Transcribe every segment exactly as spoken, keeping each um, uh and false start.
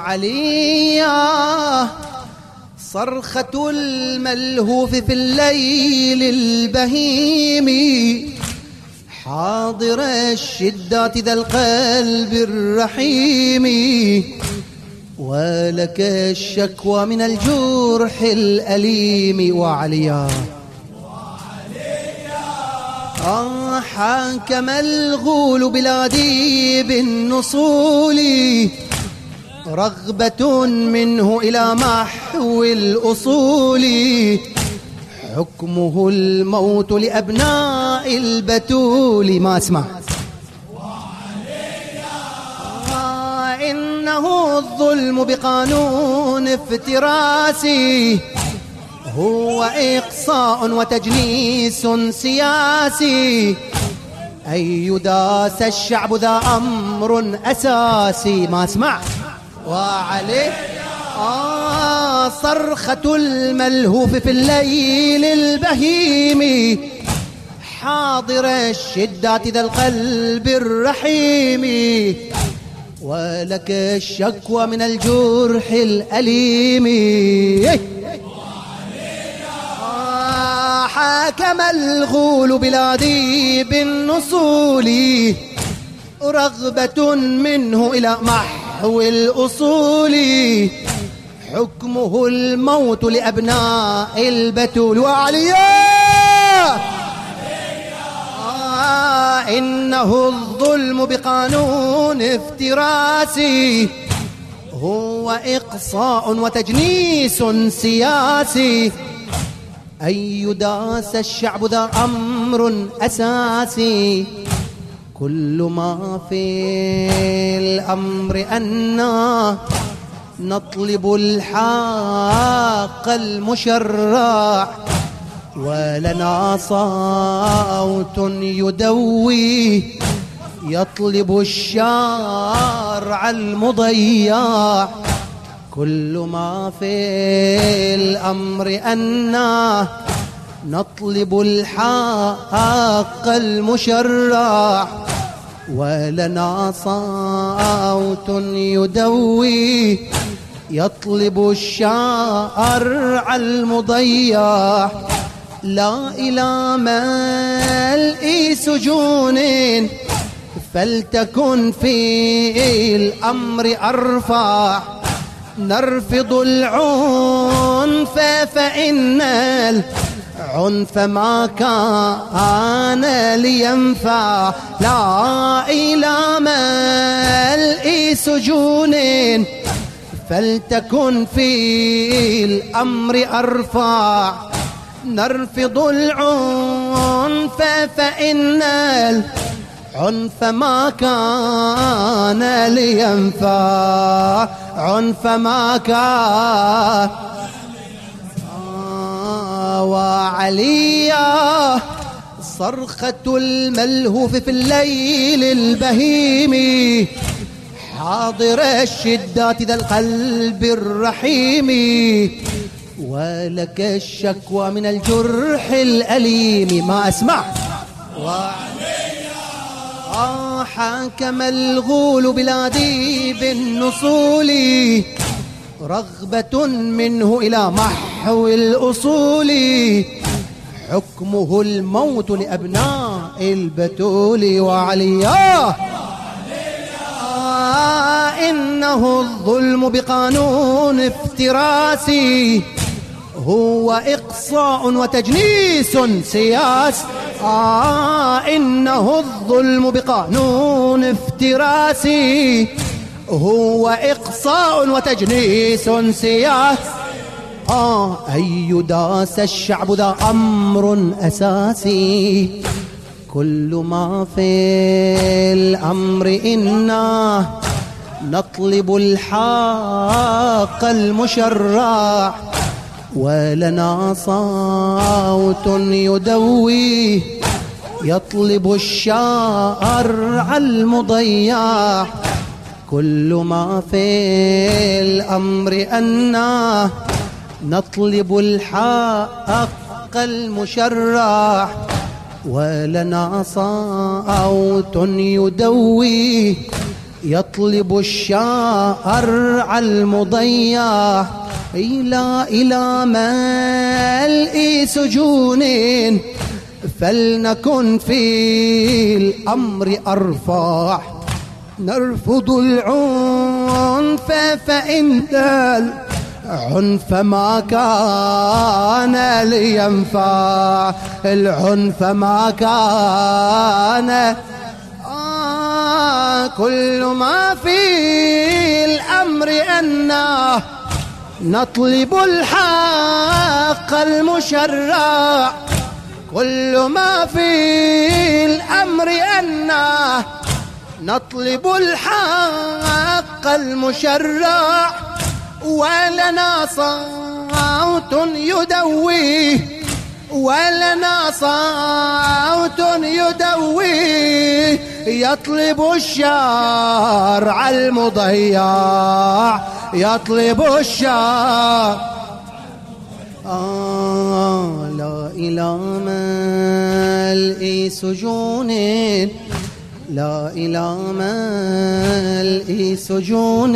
وعليا صرخة الملهوف في الليل البهيم حاضر الشدات ذا القلب الرحيم ولك الشكوى من الجرح الأليم وعليا آه حاكم الغول بلادي بالنصول رغبة منه إلى محو الأصول حكمه الموت لأبناء البتول. ما اسمع آه إنه الظلم بقانون افتراسي هو إقصاء وتجنيس سياسي أن يداس الشعب ذا أمر أساسي. ما اسمع وعليه آه صرخة الملهوف في الليل البهيم حاضر الشدات ذا القلب الرحيم ولك الشكوى من الجرح الأليم. آه حاكم الغول بلادي بالنصول رغبة منه إلى محو الأصول حكمه الموت لأبناء البتول. وعليا آه إنه الظلم بقانون افتراسي هو إقصاء وتجنيس سياسي أن يداس الشعب ذا أمر أساسي كل ما في الأمر أننا نطلب الحق المشرع ولنا صوت يدوي يطلب الشارع المضيع كل ما في الأمر أننا نطلب الحق المشرع ولنا صوت يدوي يطلب الشارع المضيع لا إلى ملء سجون فلتكن في الأمر أرفع نرفض العنف فإن العنف ما كان لينفع لا إلى ملء سجون فلتكن في الأمر أرفع نرفض العنف فإن العنف ما كان لينفع عنف ما كان آه وعليا صرخة الملهوف في الليل البهيم حاضر الشدات ذا القلب الرحيم ولك الشكوى من الجرح الأليم. ما أسمع آه حاكم الغول بلادي بالنصول رغبة منه إلى محو الأصول حكمه الموت لأبناء البتول. وعليا آه إنه الظلم بقانون افتراسي هو إقصاء وتجنيس سياسي آه إنه الظلم بقانون افتراسي هو إقصاء وتجنيس سياسي آه أن يداس الشعب ذا أمر أساسي كل ما في الأمر إنا نطلب الحق المشرع ولنا صوت يدوي يطلب الشارع المضيع كل ما في الأمر أننا نطلب الحق المشرع ولنا صوت يدوي يطلب الشارع المضيع إلى إلى ملء سجون، فلنكن في الأمر أرفع، نرفض العنف فإن العنف ما كان لينفع، العنف ما كان آه كل ما في الأمر أنه نطلب الحق المشرع، كل ما في الأمر أنه نطلب الحق المشرع، ولنا صوت يدويه، ولنا صوت يدويه، يطلب الشارع المضيع، يطلب الشارع آه لا إلى ملء سجون، لا إلى ملء سجون،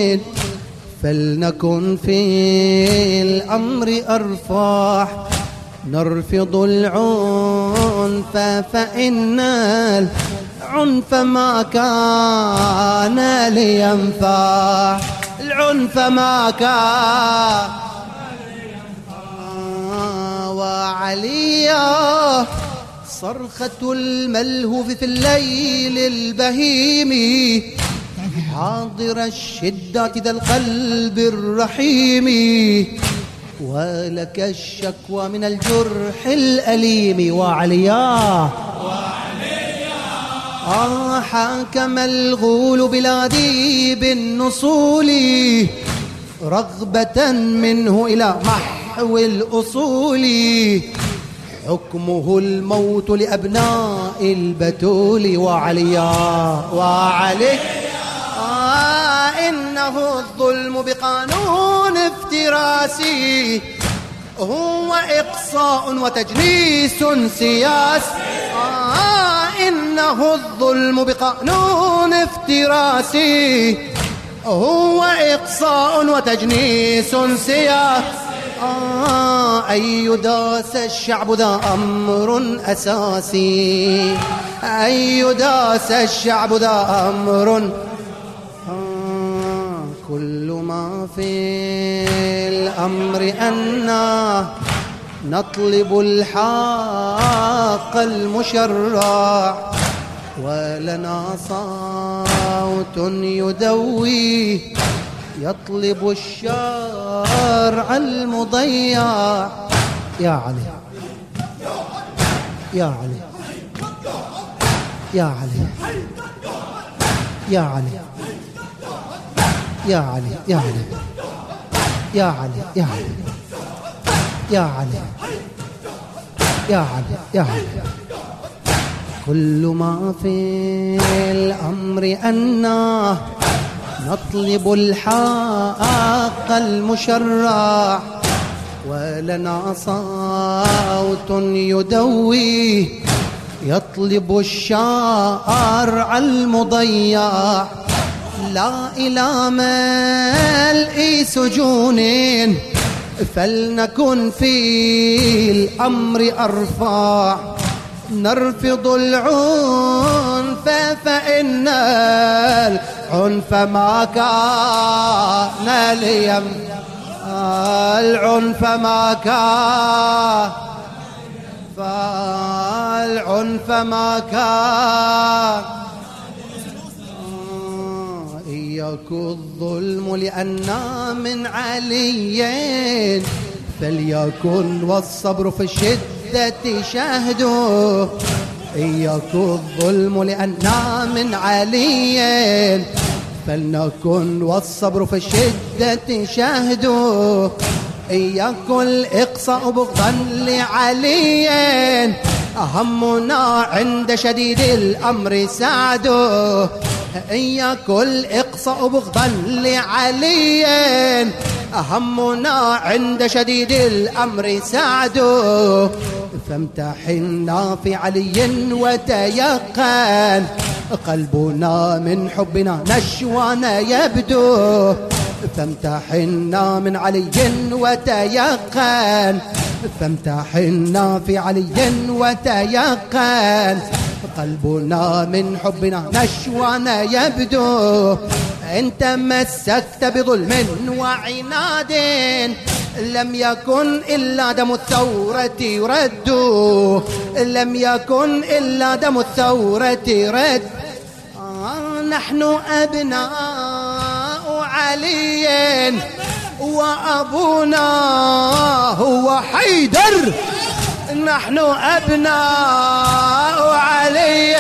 فلنكن في الأمر أرفع، نرفض العنف فإن العنف ما كان لينفع، العنف ما كان وعليا صرخة الملهوف في الليل البهيم، حاضر الشدة ذا القلب الرحيم، ولك الشكوى من الجرح الأليم. وعليا آه حاكم الغول بلادي بالنصول، رغبة منه إلى محو الأصول، حكمه الموت لأبناء البتول. وعليا وعليه آه إنه الظلم بقانون افتراسي، هو إقصاء وتجنيس سياسي، آه إنه الظلم بقانون افتراسي، هو إقصاء وتجنيس سياسي، آه أن يداس الشعب ذا أمر أساسي، أن يداس الشعب ذا أمر آه كل ما في الأمر أننا نطلب الحق المشرع، ولنا صوت يدوي، يطلب الشارع المضيع. يا علي يا علي يا علي يا علي يا علي يا علي يا علي يا علي يا علي يا علي يا علي كل ما في الأمر أننا نطلب الحق المشرع، ولنا صوت يدوي، يطلب الشارع المضيع، لا إلى ملء سجون، فلنكن في الأمر أرفع، نرفض العنف فإن العنف ما كان لينفع، العنف ما كان فالعنف ما كان إياك الظلم لأننا من علي، فليكن والصبر في الشدة شاهده، إياك الظلم لأننا من علي، فلنكن والصبر في الشدة شاهده، إياك الإقصاء بغضا لعلي، أهمنا عند شديد الأمر سعده، إياك الإقصاء بغضا لعلي، أهمنا عند شديد الأمر سعده، فامتحنا في علي وتيقن قلبنا من حبنا نشوانا يبدو، فامتحنا من علي وتيقن، فامتحنا في علي وتيقن، قلبنا من حبنا نشوانا يبدو. إن تمسكت بظلم وعناد لم يكن إلا دم الثورة يرد، لم يكن إلا دم الثورة يرد. آه نحن أبناء علي وأبونا هو حيدر، نحن أبناء علي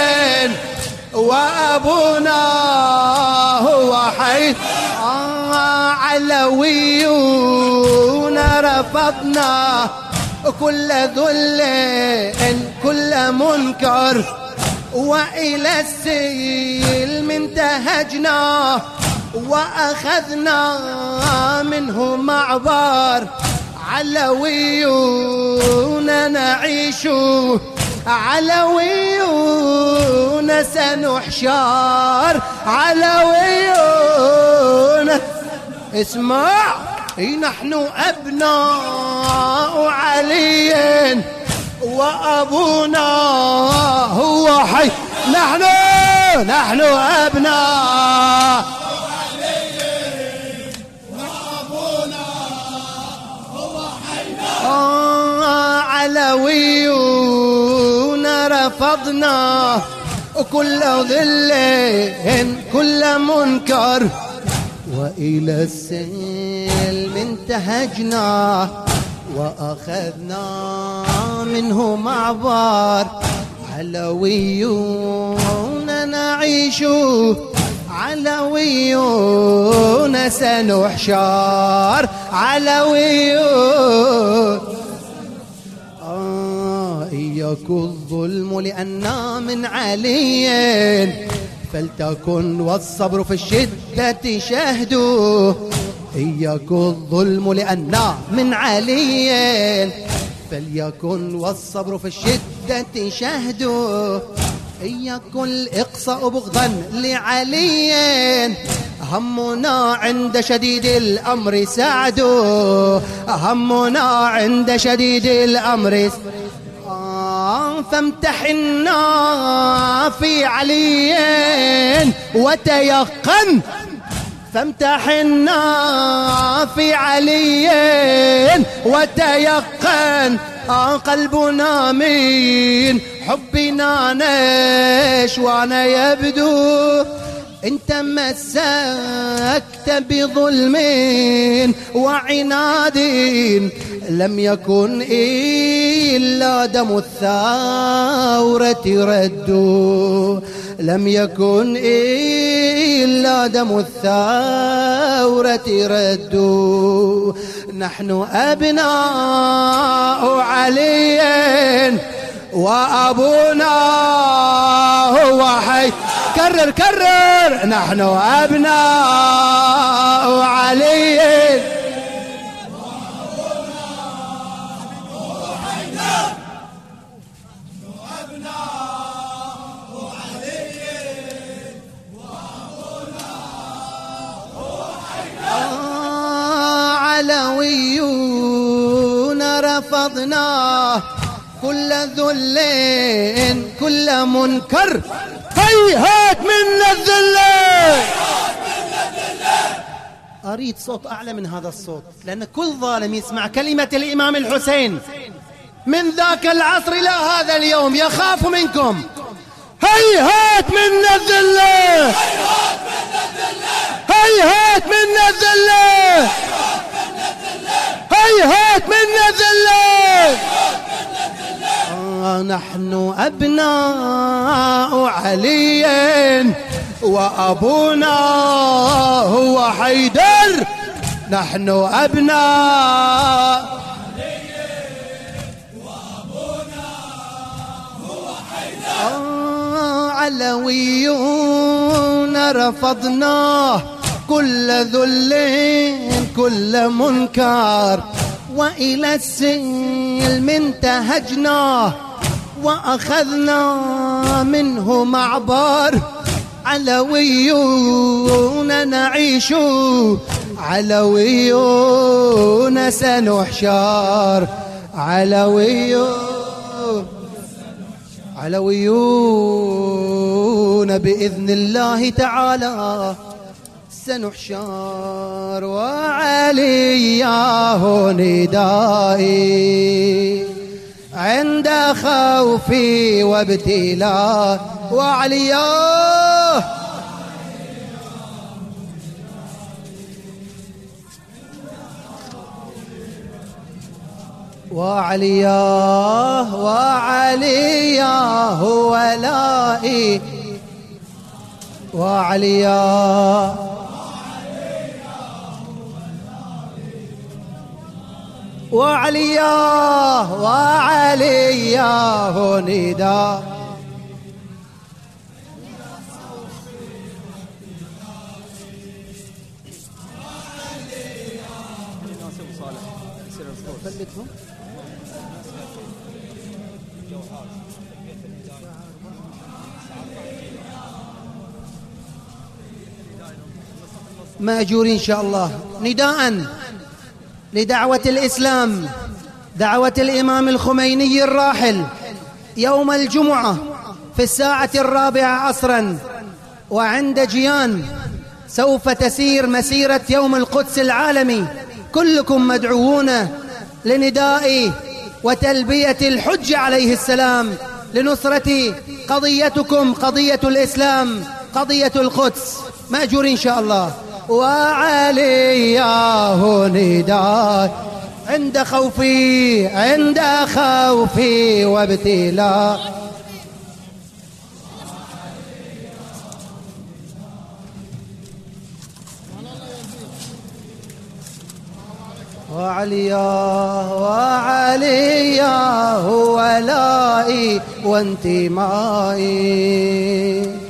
وأبونا هو حيدر. آه علويون رفضنا كل ذل كل منكر، وإلى السلم انتهجنا وأخذنا منه معبر. علويون نعيش علويون سنحشر، علويون اسمع. نحن أبناء علي وأبونا هو حي. نحن نحن أبناء علي وأبونا هو حي. علويون رفضنا كل ظل كل منكر، وإلى السلم انتهجنا وأخذنا منه معبر. علويون نعيش علويون سنحشر، علويون. آه إياك الظلم لأننا من علي، فلتكن والصبر في الشدة شهدوا. إياك الظلم لأننا من علي، فليكن والصبر في الشدة شهدوا. إياك الإقصاء بغضا لعلي، همنا عند شديد الأمر سعد، همنا عند شديد الأمر. آه فامتحنا في علي وتيقن، فامتحنا في علي وتيقن. آه قلبنا من حبنا نشوانا يبدو. إن تمسكت بظلم وعناد لم يكن إلا دم الثورة رد، لم يكن إلا دم الثورة رد. نحن أبناء علي وأبونا هو حي. كرر كرر. نحن أبناء علي وأبونا هو حي. نحن أبناء علي وأبونا هو حي. علويون رفضنا كل ذل كل منكر. هيهات منا الذل. أريد صوت أعلى من هذا الصوت، لأن كل ظالم يسمع كلمة الإمام الحسين من ذاك العصر إلى هذا اليوم يخاف منكم. هيهات منا الذل، هيهات منا الذل، هيهات منا الذل. نحن أبناء علي وأبونا هو حيدر. نحن أبناء علي وأبونا هو حيدر. علويون رفضنا كل ذل كل منكر، وإلى السلم انتهجنا وأخذنا منه معبر. علويون نعيش، علويون سنحشر، علويون علويون بإذن الله تعالى سنحشر. وعلياه ندائي عند خوفي وابتلاء، وعلياه وعلياه وعلياه ولائي، وعلياه وعلياه وعلياه نداء. مأجور إن شاء الله. نداء لدعوة الإسلام، دعوة الإمام الخميني الراحل يوم الجمعة في الساعة الرابعة عصرا وعند جيان، سوف تسير مسيرة يوم القدس العالمي. كلكم مدعوون لنداء وتلبية الحج عليه السلام لنصرة قضيتكم، قضية الإسلام، قضية القدس. مأجور إن شاء الله. وعلياه نداء عند خوفي، عند خوفي وابتلاء، وعلياه وعلياه ولائي وانتمائي.